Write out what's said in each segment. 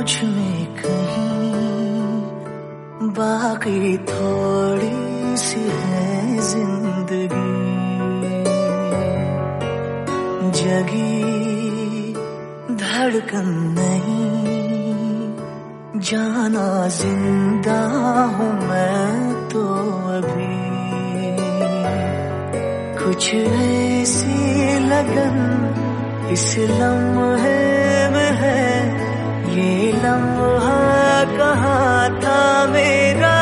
मुझ में कहीं बाकी थोड़ी सी है जिंदगी, जगी धड़कन नहीं, जाना जिंदा हूँ मैं तो अभी। कुछ ऐसी लगन इस लम्हे में है, ये लम्हा कहाँ था मेरा,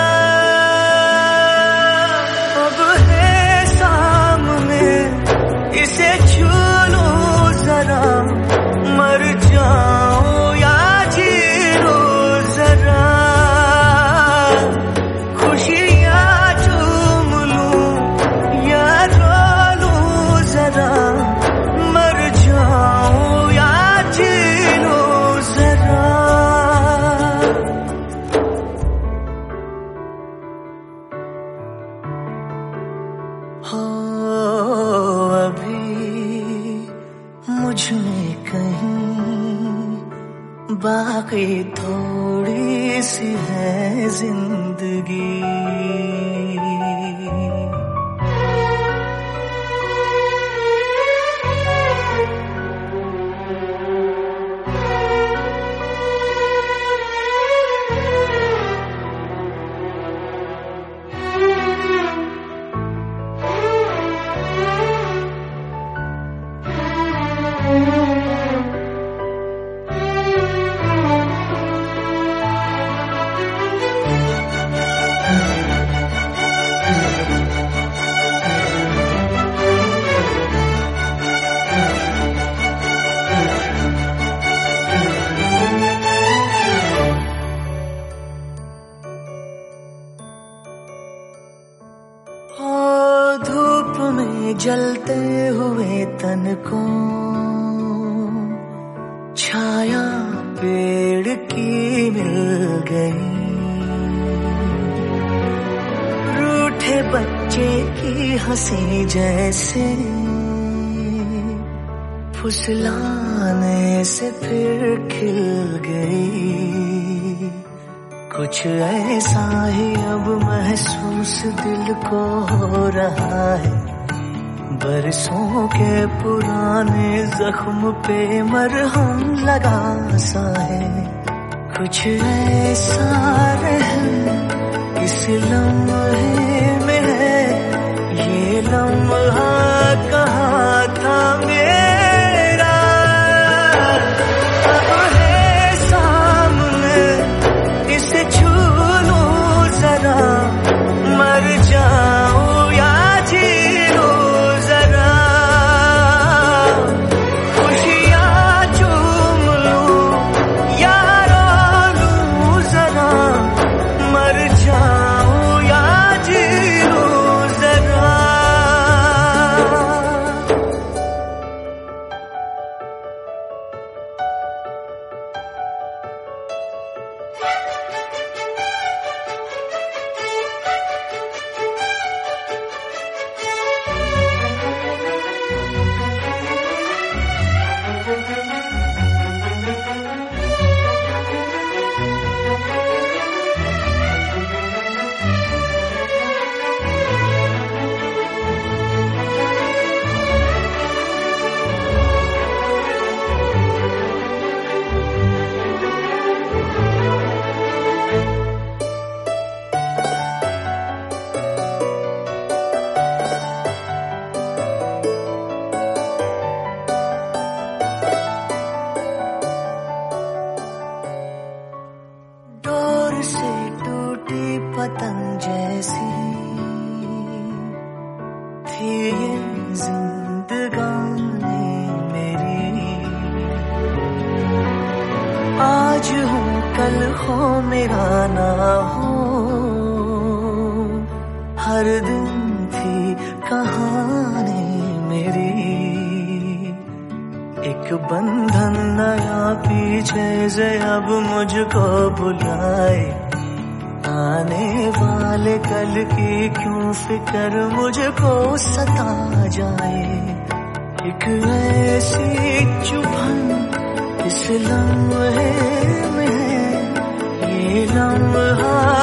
अब है सामने, इसे छू लूं जरा, मर जाऊं या जी लूं जरा, खुशियाँ चूम लूं या रो लूं जरा, मर जाऊं या जी लूं जरा। हो अभी मुझ में कहीं बाकी थोड़ी सी है जिंदगी। धूप में जलते हुए तन को छाया पेड़ की मिल गई, रूठे बच्चे की हंसी जैसे फुसलाने से फिर खिल गई। कुछ ऐसा ही अब महसूस दिल को हो रहा है, बरसों के पुराने जख्म पे मरहम लगा सा है। कुछ ऐसा रहम इस लम्हे में है, ये लम्हा कहाँ था मेरा, अब है सामने, इसे छू लूं जरा, मर जाऊं या जी लूं जरा, खुशियाँ चूम लूं या रो लूं जरा, मर जाऊं या जी लूं जरा। से टूटी पतंग जैसी थी ये जिंदगानी मेरी, आज हूँ कल हो मेरा ना हो, हर दिन थी कहानी मेरी। एक बंधन नया पीछे से अब मुझको बुलाए, आने वाले कल की क्यों फिक्र मुझको सता जाए। एक ऐसी चुभन इस लम्हे में लम्हा